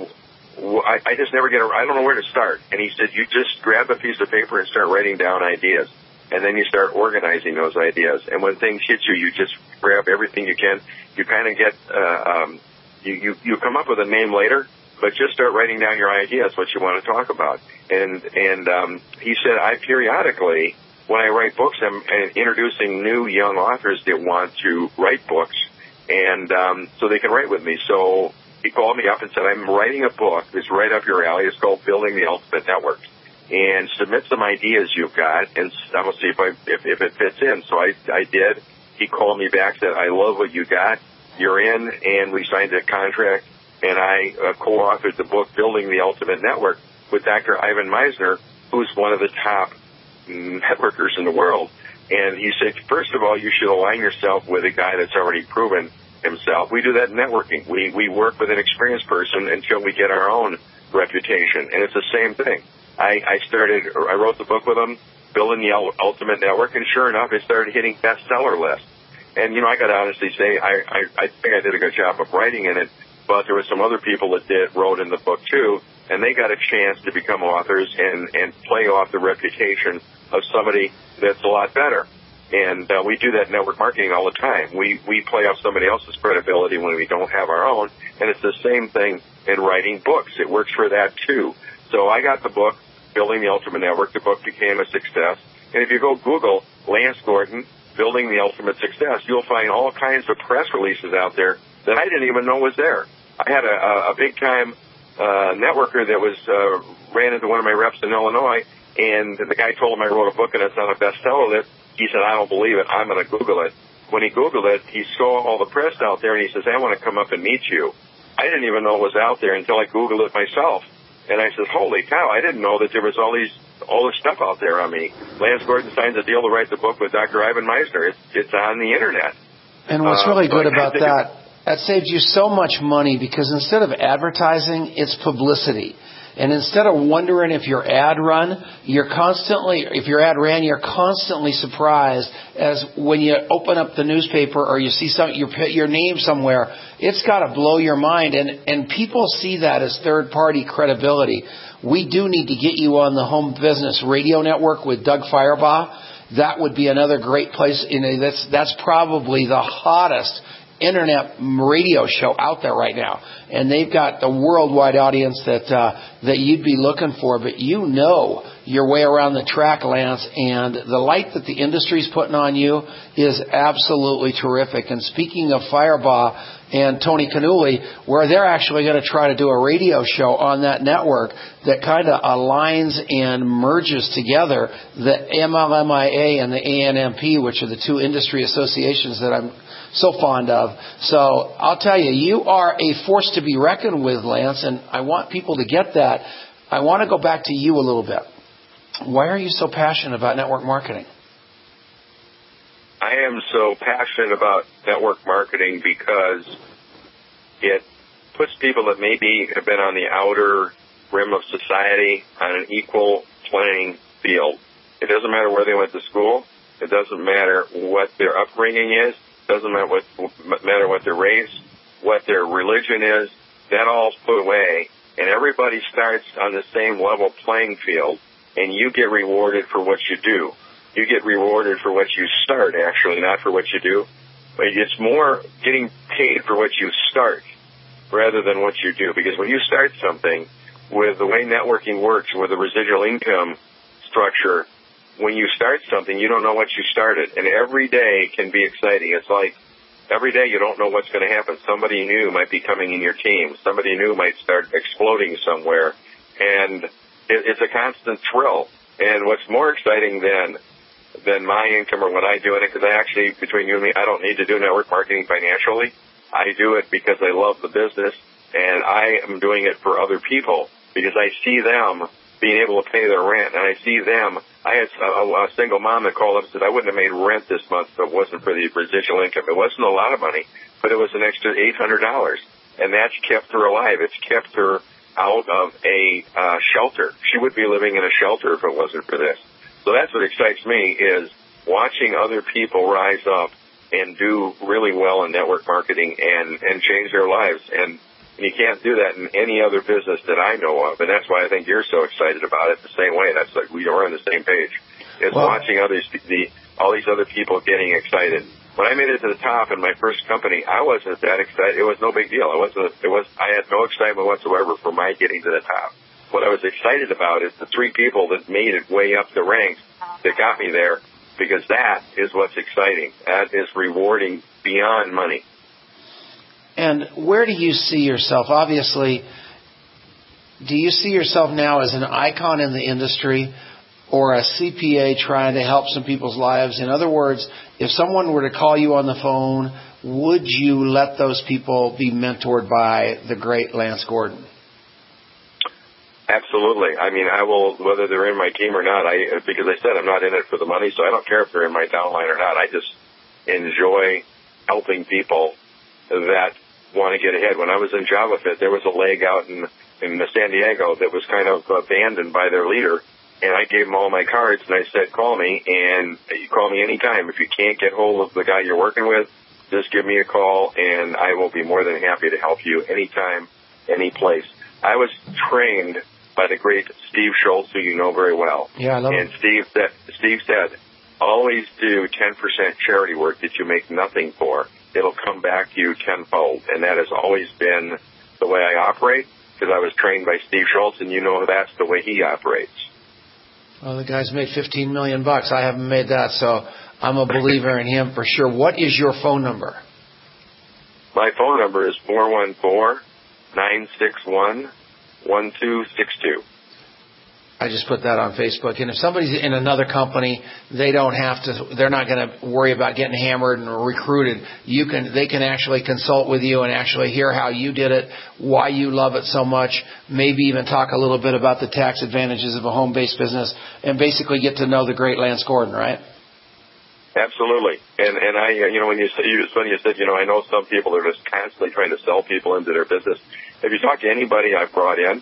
I, I just never get. A, I don't know where to start. And he said, you just grab a piece of paper and start writing down ideas, and then you start organizing those ideas. And when things hit you, you just grab everything you can. You kind of get. Uh, um, you, you you come up with a name later, but just start writing down your ideas, what you want to talk about. And and um, he said, I periodically, when I write books, I'm introducing new young authors that want to write books, and um, so they can write with me. So he called me up and said, I'm writing a book. It's right up your alley. It's called Building the Ultimate Network. And submit some ideas you've got, and I'm going to see if, I, if, if it fits in. So I, I did. He called me back, said, I love what you got. You're in, and we signed a contract, and I uh, co-authored the book Building the Ultimate Network with Doctor Ivan Meisner, who's one of the top networkers in the world. And he said, first of all, you should align yourself with a guy that's already proven himself. We do that in networking. We we work with an experienced person until we get our own reputation, and it's the same thing. I, I started, I wrote the book with him, Building the Ultimate Network, and sure enough, it started hitting bestseller lists. And, you know, I got to honestly say, I, I, I think I did a good job of writing in it, but there were some other people that did, wrote in the book too, and they got a chance to become authors and, and play off the reputation of somebody that's a lot better. And uh, we do that in network marketing all the time. We we play off somebody else's credibility when we don't have our own, and it's the same thing in writing books. It works for that too. So I got the book, Building the Ultimate Network. The book became a success. And if you go Google Lance Gordon, Building the Ultimate Success, you'll find all kinds of press releases out there that I didn't even know was there. I had a, a big-time uh, networker that was uh, ran into one of my reps in Illinois, and the guy told him I wrote a book and it's on a bestseller list. He said, I don't believe it. I'm going to Google it. When he Googled it, he saw all the press out there, and he says, I want to come up and meet you. I didn't even know it was out there until I Googled it myself. And I said, holy cow, I didn't know that there was all these all this stuff out there on me. Lance Gordon signs a deal to write the book with Doctor Ivan Meisner. It's, it's on the Internet. And what's uh, really so good about that, that saves you so much money because instead of advertising, it's publicity. And instead of wondering if your ad run, you're constantly, if your ad ran, you're constantly surprised as when you open up the newspaper or you see some, your, your name somewhere, it's got to blow your mind. And, and people see that as third-party credibility. We do need to get you on the Home Business Radio Network with Doug Firebaugh. That would be another great place. You know, that's, that's probably the hottest internet radio show out there right now, and they've got the worldwide audience that uh, that you'd be looking for. But you know your way around the track, Lance, and the light that the industry's putting on you is absolutely terrific. And speaking of Firebaugh and Tony Canuli, where they're actually going to try to do a radio show on that network that kind of aligns and merges together the M L M I A and the A N M P, which are the two industry associations that I'm so fond of. So I'll tell you, you are a force to be reckoned with, Lance, and I want people to get that. I want to go back to you a little bit. Why are you so passionate about network marketing? I am so passionate about network marketing because it puts people that maybe have been on the outer rim of society on an equal playing field. It doesn't matter where they went to school. It doesn't matter what their upbringing is. It doesn't matter what, matter what their race, what their religion is. That all's put away, and everybody starts on the same level playing field, and you get rewarded for what you do. You get rewarded for what you start, actually, not for what you do. But it's more getting paid for what you start rather than what you do. Because when you start something, with the way networking works, with the residual income structure, when you start something, you don't know what you started. And every day can be exciting. It's like every day you don't know what's going to happen. Somebody new might be coming in your team. Somebody new might start exploding somewhere. And it, it's a constant thrill. And what's more exciting than than my income or what I do in it, because I actually, between you and me, I don't need to do network marketing financially. I do it because I love the business, and I am doing it for other people because I see them being able to pay their rent, and I see them. I had a, a single mom that called up and said, I wouldn't have made rent this month if it wasn't for the residual income. It wasn't a lot of money, but it was an extra eight hundred dollars, and that's kept her alive. It's kept her out of a uh, shelter. She would be living in a shelter if it wasn't for this. So that's what excites me, is watching other people rise up and do really well in network marketing and, and change their lives. And, and you can't do that in any other business that I know of. And that's why I think you're so excited about it the same way. That's like we are on the same page. It's well, watching others, the, all these other people getting excited. When I made it to the top in my first company, I wasn't that excited. It was no big deal. It wasn't, it was, I had no excitement whatsoever for my getting to the top. What I was excited about is the three people that made it way up the ranks that got me there, because that is what's exciting. That is rewarding beyond money. And where do you see yourself? Obviously, do you see yourself now as an icon in the industry or a C P A trying to help some people's lives? In other words, if someone were to call you on the phone, would you let those people be mentored by the great Lance Gordon? Absolutely. I mean, I will, whether they're in my team or not, I, because I said I'm not in it for the money, so I don't care if they're in my downline or not. I just enjoy helping people that want to get ahead. When I was in JavaFit, there was a leg out in, in San Diego that was kind of abandoned by their leader, and I gave them all my cards, and I said, call me, and you call me anytime. If you can't get hold of the guy you're working with, just give me a call, and I will be more than happy to help you anytime, any place. I was trained by the great Steve Schultz, who you know very well. Yeah, I love and him. Steve said, Steve said, always do ten percent charity work that you make nothing for. It'll come back to you tenfold. And that has always been the way I operate, because I was trained by Steve Schultz, and you know that's the way he operates. Well, the guy's made fifteen million bucks. I haven't made that, so I'm a believer in him for sure. What is your phone number? My phone number is four one four, nine six one, one two six two. I just put that on Facebook. And if somebody's in another company, they don't have to, they're not going to worry about getting hammered and recruited. You can, they can actually consult with you and actually hear how you did it, why you love it so much, maybe even talk a little bit about the tax advantages of a home-based business, and basically get to know the great Lance Gordon, right? Absolutely. And, and I, you know, when you said, it's funny you said, you know, I know some people are just constantly trying to sell people into their business. If you talk to anybody I've brought in,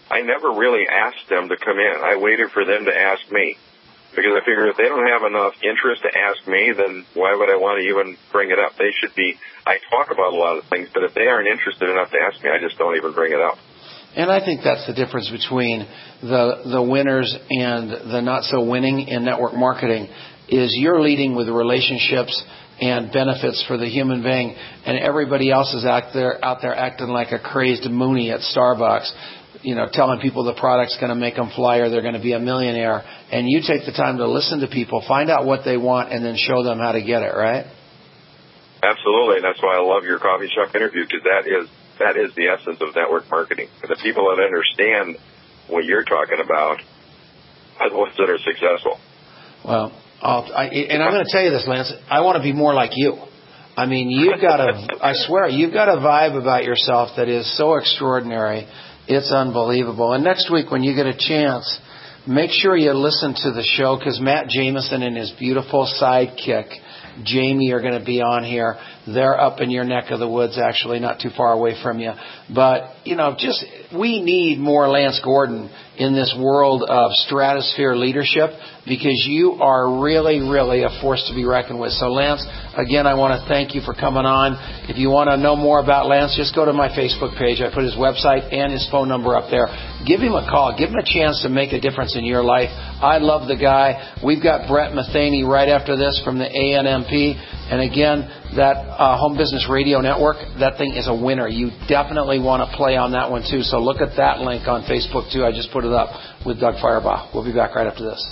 I never really asked them to come in. I waited for them to ask me. Because I figure if they don't have enough interest to ask me, then why would I want to even bring it up? They should be, I talk about a lot of things, but if they aren't interested enough to ask me, I just don't even bring it up. And I think that's the difference between the the winners and the not so winning in network marketing, is you're leading with relationships and benefits for the human being, and everybody else is out there out there acting like a crazed Mooney at Starbucks, you know, telling people the product's going to make them fly or they're going to be a millionaire. And you take the time to listen to people, find out what they want, and then show them how to get it, right? Absolutely. That's why I love your coffee shop interview, because that is that is the essence of network marketing. The people that understand what you're talking about are the ones that are successful. Well, I'll, I, and I'm going to tell you this, Lance. I want to be more like you. I mean, you've got a, I swear, you've got a vibe about yourself that is so extraordinary. It's unbelievable. And next week when you get a chance, make sure you listen to the show, because Matt Jameson and his beautiful sidekick, Jamie, are going to be on here. They're up in your neck of the woods, actually, not too far away from you. But, you know, just we need more Lance Gordon in this world of stratosphere leadership, because you are really, really a force to be reckoned with. So, Lance, again, I want to thank you for coming on. If you want to know more about Lance, just go to my Facebook page. I put his website and his phone number up there. Give him a call. Give him a chance to make a difference in your life. I love the guy. We've got Brett Matheny right after this from the A N M P. And again, that uh, Home Business Radio Network, that thing is a winner. You definitely want to play on that one, too. So look at that link on Facebook, too. I just put it up with Doug Firebaugh. We'll be back right after this.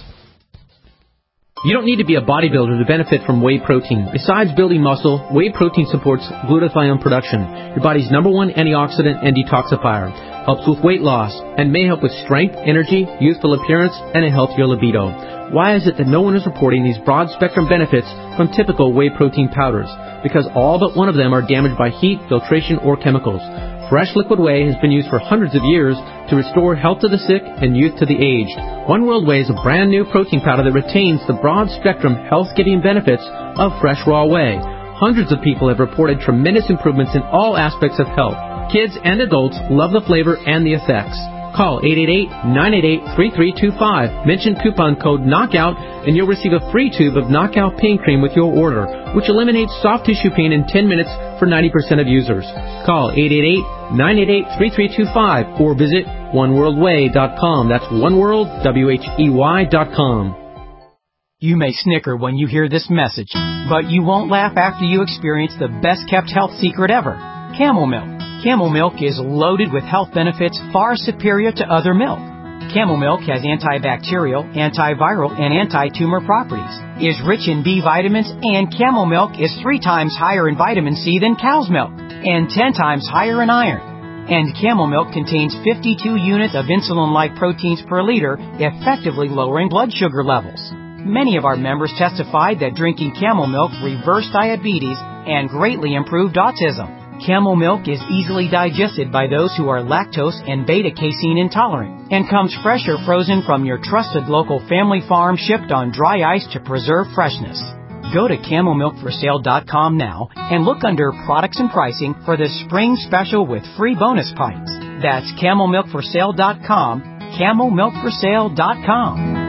You don't need to be a bodybuilder to benefit from whey protein. Besides building muscle, whey protein supports glutathione production, your body's number one antioxidant and detoxifier. Helps with weight loss and may help with strength, energy, youthful appearance, and a healthier libido. Why is it that no one is reporting these broad-spectrum benefits from typical whey protein powders? Because all but one of them are damaged by heat, filtration, or chemicals. Fresh liquid whey has been used for hundreds of years to restore health to the sick and youth to the aged. One World Whey is a brand new protein powder that retains the broad-spectrum health-giving benefits of fresh raw whey. Hundreds of people have reported tremendous improvements in all aspects of health. Kids and adults love the flavor and the effects. Call eight eight eight, nine eight eight, three three two five. Mention coupon code KNOCKOUT and you'll receive a free tube of Knockout Pain Cream with your order, which eliminates soft tissue pain in ten minutes for ninety percent of users. Call eight eight eight, nine eight eight, three three two five or visit one world way dot com. That's oneworld, W H E Y dot com. You may snicker when you hear this message, but you won't laugh after you experience the best-kept health secret ever, Camel Milk. Camel Milk is loaded with health benefits far superior to other milk. Camel Milk has antibacterial, antiviral, and anti-tumor properties, is rich in B vitamins, and Camel Milk is three times higher in vitamin C than cow's milk, and ten times higher in iron. And Camel Milk contains fifty-two units of insulin-like proteins per liter, effectively lowering blood sugar levels. Many of our members testified that drinking Camel Milk reversed diabetes and greatly improved autism. Camel Milk is easily digested by those who are lactose and beta-casein intolerant and comes fresh or frozen from your trusted local family farm, shipped on dry ice to preserve freshness. Go to camel milk for sale dot com now and look under products and pricing for the spring special with free bonus pints. That's camel milk for sale dot com, camel milk for sale dot com.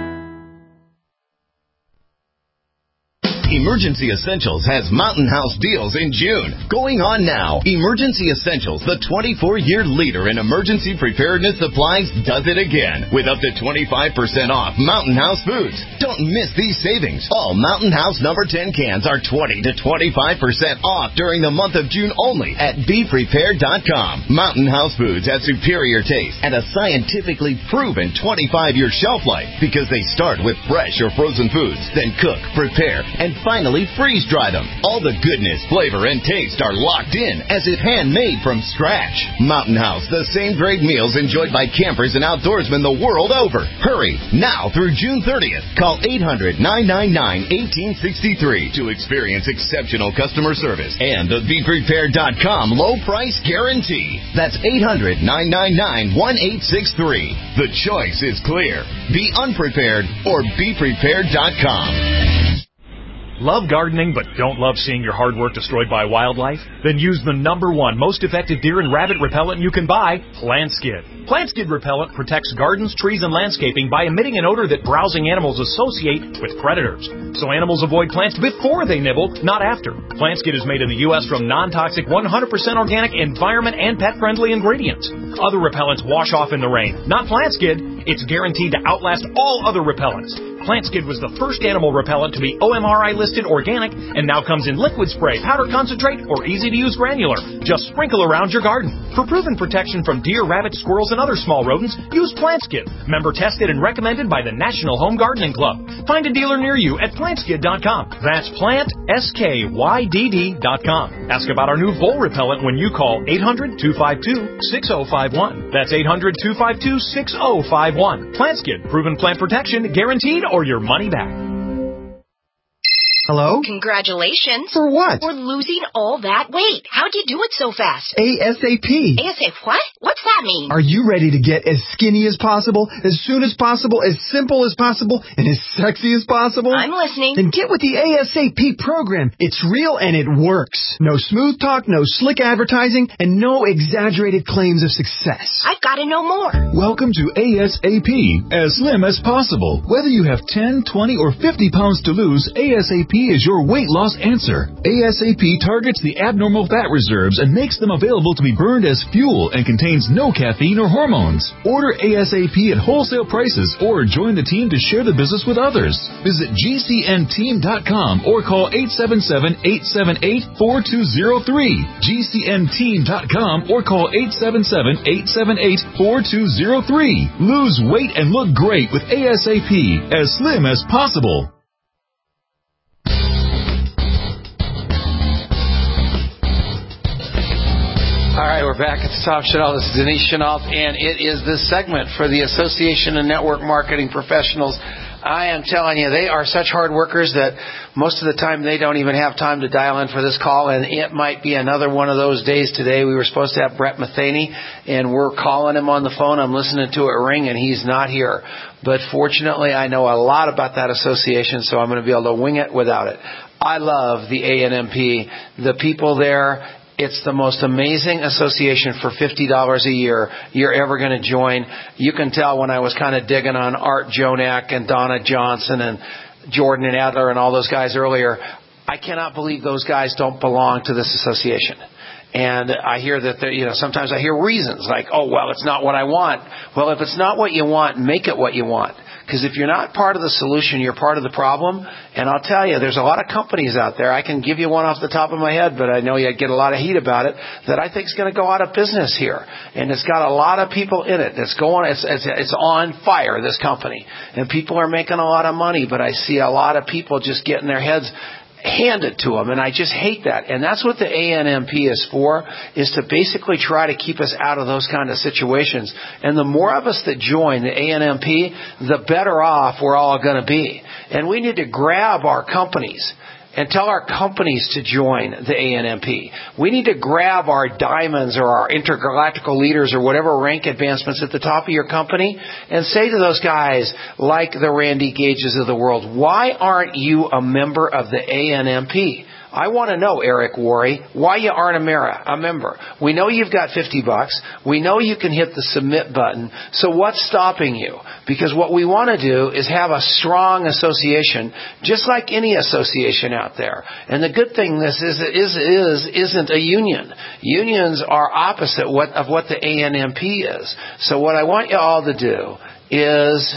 Emergency Essentials has Mountain House deals in June. Going on now. Emergency Essentials, the twenty-four year leader in emergency preparedness supplies, does it again with up to twenty-five percent off Mountain House foods. Don't miss these savings. All Mountain House number ten cans are twenty to twenty-five percent off during the month of June only at be prepared dot com. Mountain House foods have superior taste and a scientifically proven twenty-five year shelf life because they start with fresh or frozen foods, then cook, prepare, and finally freeze-dry them. All the goodness, flavor, and taste are locked in as if handmade from scratch. Mountain House, the same great meals enjoyed by campers and outdoorsmen the world over. Hurry, now through June thirtieth. Call eight hundred, nine nine nine, one eight six three to experience exceptional customer service and the be prepared dot com low price guarantee. That's eight hundred, nine nine nine, one eight six three. The choice is clear. Be unprepared or be prepared dot com. Love gardening but don't love seeing your hard work destroyed by wildlife? Then use the number one most effective deer and rabbit repellent you can buy, PlantSkid. PlantSkid repellent protects gardens, trees, and landscaping by emitting an odor that browsing animals associate with predators. So animals avoid plants before they nibble, not after. PlantSkid is made in the U S from non-toxic, one hundred percent organic, environment and pet-friendly ingredients. Other repellents wash off in the rain. Not PlantSkid. It's guaranteed to outlast all other repellents. PlantSkid was the first animal repellent to be O M R I listed organic and now comes in liquid spray, powder concentrate, or easy-to-use granular. Just sprinkle around your garden. For proven protection from deer, rabbits, squirrels, and other small rodents, use PlantSkid. Member tested and recommended by the National Home Gardening Club. Find a dealer near you at plant skid dot com. That's plant, S K Y D D dot com. Ask about our new vole repellent when you call eight hundred, two five two, six oh five one. That's eight hundred, two five two, six oh five one. PlantSkid, proven plant protection, guaranteed or your money back. Hello? Congratulations. For what? For losing all that weight. How'd you do it so fast? ASAP. ASAP what? What's that mean? Are you ready to get as skinny as possible, as soon as possible, as simple as possible, and as sexy as possible? I'm listening. Then get with the ASAP program. It's real and it works. No smooth talk, no slick advertising, and no exaggerated claims of success. I've got to know more. Welcome to ASAP, as slim as possible. Whether you have ten, twenty, or fifty pounds to lose, ASAP is your weight loss answer. ASAP targets the abnormal fat reserves and makes them available to be burned as fuel and contains no caffeine or hormones. Order ASAP at wholesale prices or join the team to share the business with others. Visit G C N team dot com or call eight seven seven, eight seven eight, four two zero three. G C N team dot com or call eight seven seven, eight seven eight, four two zero three. Lose weight and look great with ASAP, as slim as possible. All right, we're back at the Tom Chenault. This is Denise Chenault, and it is this segment for the Association of Network Marketing Professionals. I am telling you, they are such hard workers that most of the time they don't even have time to dial in for this call, and it might be another one of those days today. We were supposed to have Brett Matheny, and we're calling him on the phone. I'm listening to it ring, and he's not here. But fortunately, I know a lot about that association, so I'm going to be able to wing it without it. I love the A N M P, the people there. It's the most amazing association for fifty dollars a year you're ever going to join. You can tell when I was kind of digging on Art Jonak and Donna Johnson and Jordan and Adler and all those guys earlier. I cannot believe those guys don't belong to this association. And I hear that, you know, sometimes I hear reasons like, oh, well, it's not what I want. Well, if it's not what you want, make it what you want. Because if you're not part of the solution, you're part of the problem. And I'll tell you, there's a lot of companies out there. I can give you one off the top of my head, but I know you get a lot of heat about it, that I think is going to go out of business here. And it's got a lot of people in it. It's going, it's, it's, it's on fire, this company. And people are making a lot of money, but I see a lot of people just getting their heads handed to them, and I just hate that. And that's what the A N M P is for, is to basically try to keep us out of those kind of situations. And the more of us that join the A N M P, the better off we're all going to be. And we need to grab our companies and tell our companies to join the A N M P. We need to grab our diamonds or our intergalactical leaders or whatever rank advancements at the top of your company and say to those guys like the Randy Gages of the world, why aren't you a member of the A N M P? I want to know, Eric Worre, why you aren't a member. We know you've got fifty bucks. We know you can hit the submit button. So what's stopping you? Because what we want to do is have a strong association, just like any association out there. And the good thing this is, is, is isn't a union. Unions are opposite what, of what the A N M P is. So what I want you all to do is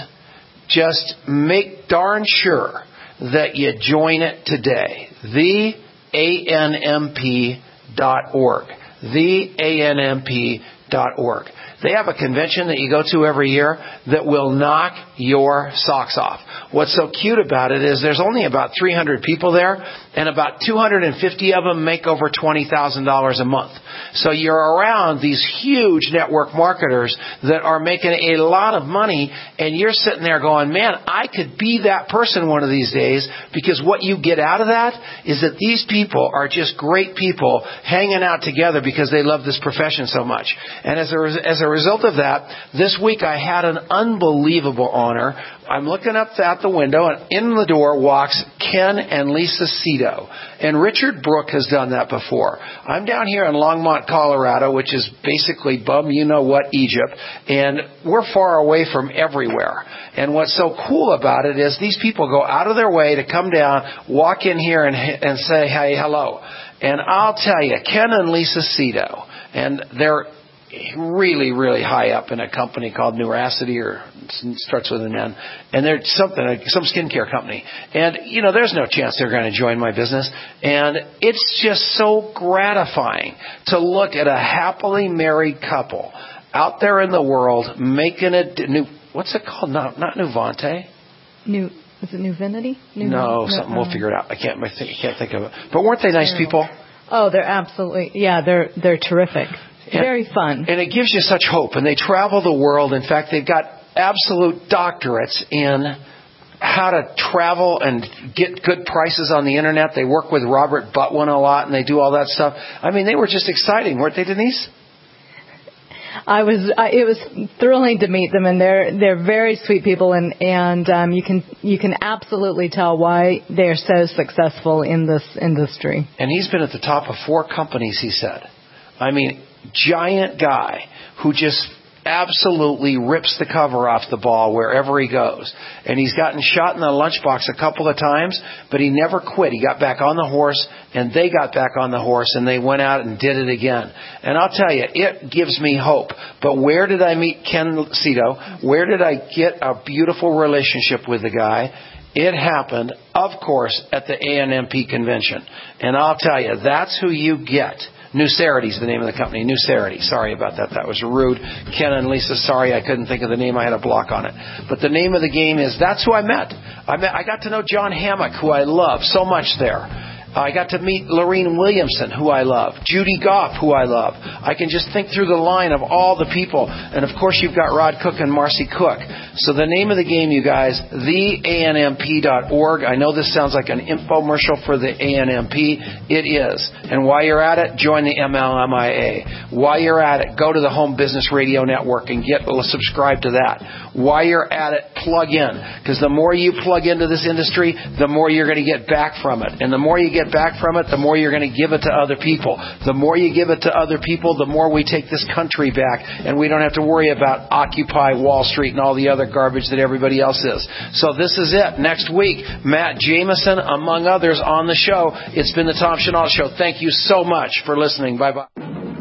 just make darn sure that you join it today. The A N M P dot org. The A N M P dot org. They have a convention that you go to every year that will knock your socks off. What's so cute about it is there's only about three hundred people there, and about two hundred fifty of them make over twenty thousand dollars a month. So you're around these huge network marketers that are making a lot of money, and you're sitting there going, man, I could be that person one of these days, because what you get out of that is that these people are just great people hanging out together because they love this profession so much. And as a, as a result of that, this week I had an unbelievable honor. counter. I'm looking up at the window, and in the door walks Ken and Lisa Cito. And Richard Brooke has done that before. I'm down here in Longmont, Colorado, which is basically bum you know what Egypt, and we're far away from everywhere. And what's so cool about it is these people go out of their way to come down, walk in here and and say, hey, hello. And I'll tell you, Ken and Lisa Cito, and they're really, really high up in a company called Neuracity, or it starts with an N, and they're something, some skincare company. And, you know, there's no chance they're going to join my business. And it's just so gratifying to look at a happily married couple out there in the world making a new, what's it called? Not, not Nuvante. New, is it Nuvinity? New, no, something, we'll figure it out. I can't, I can't think of it. But weren't they nice people? Oh, they're absolutely, yeah, they're, they're terrific. And, very fun. And it gives you such hope. And they travel the world. In fact, they've got absolute doctorates in how to travel and get good prices on the Internet. They work with Robert Butwin a lot, and they do all that stuff. I mean, they were just exciting, weren't they, Denise? I was. I, it was thrilling to meet them, and they're they're very sweet people, and and um, you can you can absolutely tell why they're so successful in this industry. And he's been at the top of four companies, he said. I mean, giant guy who just absolutely rips the cover off the ball wherever he goes. And he's gotten shot in the lunchbox a couple of times, but he never quit. He got back on the horse, and they got back on the horse, and they went out and did it again. And I'll tell you, it gives me hope. But where did I meet Ken Cito? Where did I get a beautiful relationship with the guy? It happened, of course, at the A N M P convention. And I'll tell you, that's who you get. Nucerity is the name of the company. Nucerity. Sorry about that. That was rude. Ken and Lisa, sorry I couldn't think of the name. I had a block on it. But the name of the game is, that's who I met. I met, I got to know John Hammock, who I love so much there. I got to meet Lorene Williamson, who I love. Judy Goff, who I love. I can just think through the line of all the people. And, of course, you've got Rod Cook and Marcy Cook. So the name of the game, you guys, the A N M P dot org. I know this sounds like an infomercial for the A N M P. It is. And while you're at it, join the M L M I A. While you're at it, go to the Home Business Radio Network and get subscribe to that. While you're at it, plug in. Because the more you plug into this industry, the more you're going to get back from it. And the more you get back from it, the more you're going to give it to other people. The more you give it to other people, the more we take this country back, and we don't have to worry about Occupy Wall Street and all the other garbage that everybody else is. So this is it. Next week, Matt Jameson, among others, on the show. It's been the Tom Chenault Show. Thank you so much for listening. Bye-bye.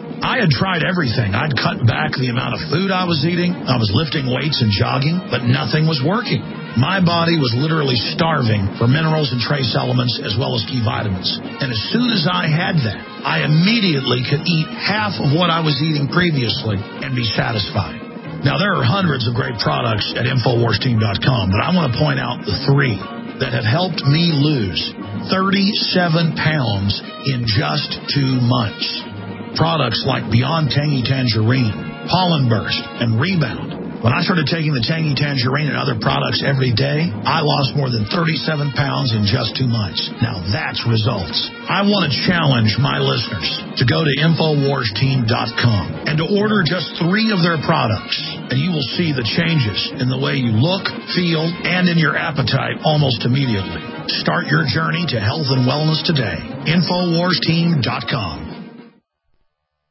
I had tried everything. I'd cut back the amount of food I was eating. I was lifting weights and jogging, but nothing was working. My body was literally starving for minerals and trace elements as well as key vitamins. And as soon as I had that, I immediately could eat half of what I was eating previously and be satisfied. Now, there are hundreds of great products at Infowars Team dot com, but I want to point out the three that have helped me lose thirty-seven pounds in just two months. Products like Beyond Tangy Tangerine, Pollen Burst, and Rebound. When I started taking the Tangy Tangerine and other products every day, I lost more than thirty-seven pounds in just two months. Now that's results. I want to challenge my listeners to go to Infowars Team dot com and to order just three of their products, and you will see the changes in the way you look, feel, and in your appetite almost immediately. Start your journey to health and wellness today. Infowars Team dot com.